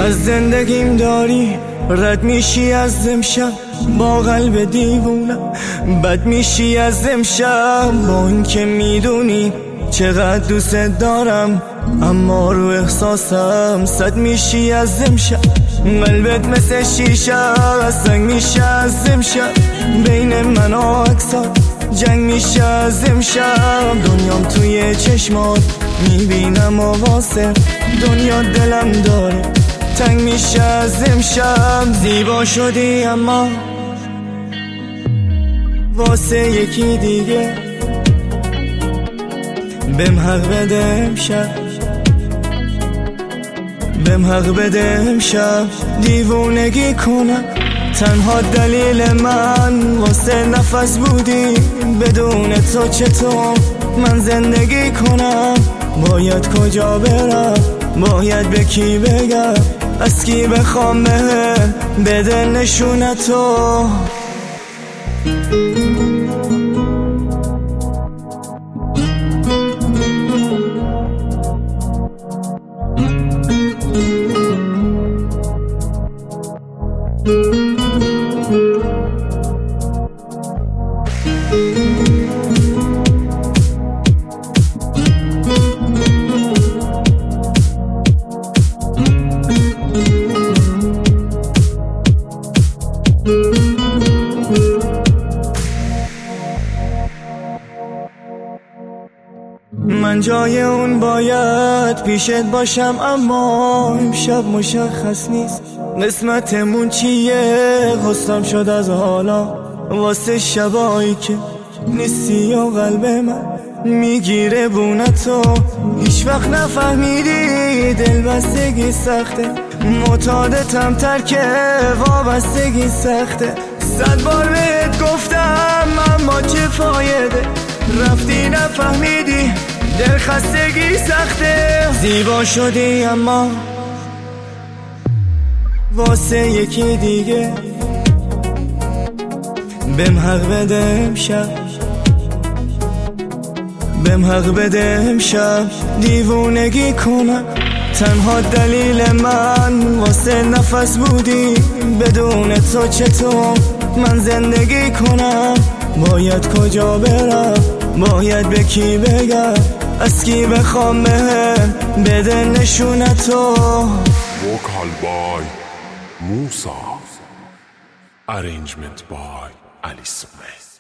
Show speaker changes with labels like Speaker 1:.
Speaker 1: از زندگیم داری رد میشی از امشب با قلب دیوونم، بد میشی از امشب با این که میدونی چقدر دوست دارم، اما رو احساسم صد میشی از امشب. قلبت مثل شیشه سنگ میشه از امشب، بین من و اکسات جنگ میشه از امشب. دنیام توی چشمات میبینم و واسه دنیا دلم داره تنگ میشه از امشب. زیبا شدی اما واسه یکی دیگه، بهم حق بده امشب، بهم حق بده امشب. دیوونگی کنم تنها دلیل من واسه نفس بودی، بدون تو چطور من زندگی کنم؟ باید کجا برم، باید به کی بگم، از کی بخوام بده نشونتو؟ من جای اون باید پیشت باشم، اما امشب مشخص نیست قسمتمون چیه. خستم شد از حالا واسه شبایی که نیستی و قلب من میگیره بونتو. هیچ وقت نفهمیدی دل بستگی سخته، معتادتم ترک وابستگی سخته. 100 بار بهت گفتم اما چه فایده، رفتی نفهمیدی دل خستگی سخته. زیبا شدی اما واسه یکی دیگه، بهم حق بده امشب، بهم حق بده امشب. دیوونگی کنم تنها دلیل من واسه نفس بودی، بدون تو چطور من زندگی کنم؟ باید کجا برم، باید به کی بگم، از کی بخوام بده نشونتو؟
Speaker 2: وکال بای موسا، ارنجمنت بای علی سمیت.